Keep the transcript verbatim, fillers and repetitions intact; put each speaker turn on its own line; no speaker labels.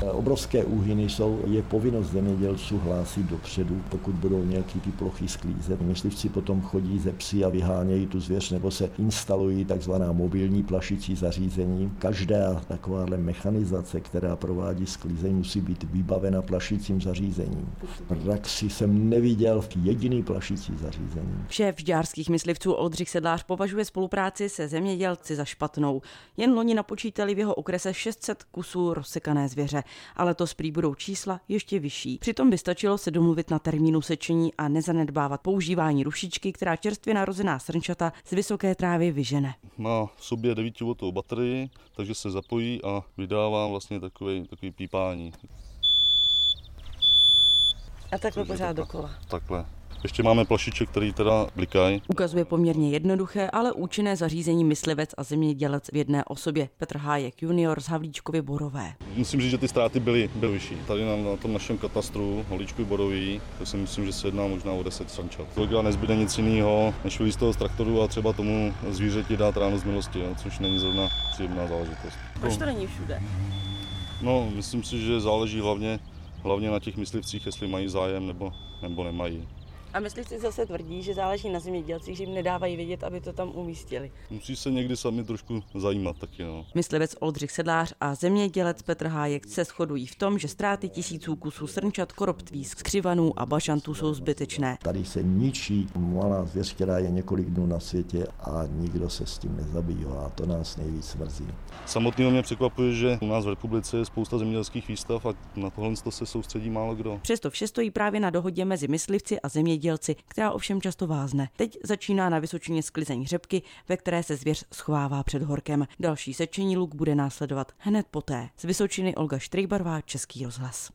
Obrovské úhyny jsou, je povinnost zemědělců hlásit dopředu, pokud budou nějaký ty plochy sklízet. Myslivci potom chodí ze psy a vyhánějí tu zvěř, nebo se instalují takzvaná mobilní plašící zařízení. Každá takováhle mechanizace, která provádí sklízení, musí být vybavena plašícím zařízením. V praxi jsem neviděl jediný plašící zařízení.
Šéf žďárských myslivců Oldřich Sedlář považuje spolupráci se zemědělci za špatnou. Jen loni napočítali v jeho okrese šest set kusů rozsekané zvěře, ale letos prý budou čísla ještě vyšší. Přitom by stačilo se domluvit na termínu sečení a nezanedbávat používání rušičky, která čerstvě narozená srnčata z vysoké trávy vyžene.
Má v sobě devítivoltovou baterii, takže se zapojí a vydává vlastně takový, takový pípání.
A takhle pořád dokola.
Takhle. Ještě máme plašiček, který teda blikají.
Ukazuje poměrně jednoduché, ale účinné zařízení myslivec a zemědělec v jedné osobě. Petr Hájek junior z Havlíčkovy Borové.
Musím říct, že ty ztráty byly, byly vyšší. Tady na, na tom našem katastru Havlíčkovy Borový, to si myslím, že se jedná možná o deset srnčat. Kolega nezbyde nic jiného, než vylít z toho z traktoru a třeba tomu zvířeti dát ráno z milosti, jo, což není zrovna příjemná záležitost.
Proč to není všude?
No, myslím si, že záleží hlavně, hlavně na těch myslivcích, jestli mají zájem nebo, nebo nemají.
A myslivci zase tvrdí, že záleží na zemědělcích, že jim nedávají vědět, aby to tam umístili.
Musí se někdy sami trošku zajímat taky, no.
Myslivec Oldřich Sedlář a zemědělec Petr Hájek se shodují v tom, že ztráty tisíců kusů srnčat, koroptví, skřivanů a bažantů jsou zbytečné.
Tady se ničí malá zvěř, která je několik dnů na světě a nikdo se s tím nezabývá a to nás nejvíc mrzí.
Samotného mě překvapuje, že u nás v republice je spousta zemědělských výstav a na tohle se soustředí málo kdo.
Přesto vše stojí právě na dohodě mezi myslivci a zemědělci, která ovšem často vázne. Teď začíná na Vysočině sklizeň řepky, ve které se zvěř schovává před horkem. Další sečení luk bude následovat hned poté. Z Vysočiny Olga Štrejbarová, Český rozhlas.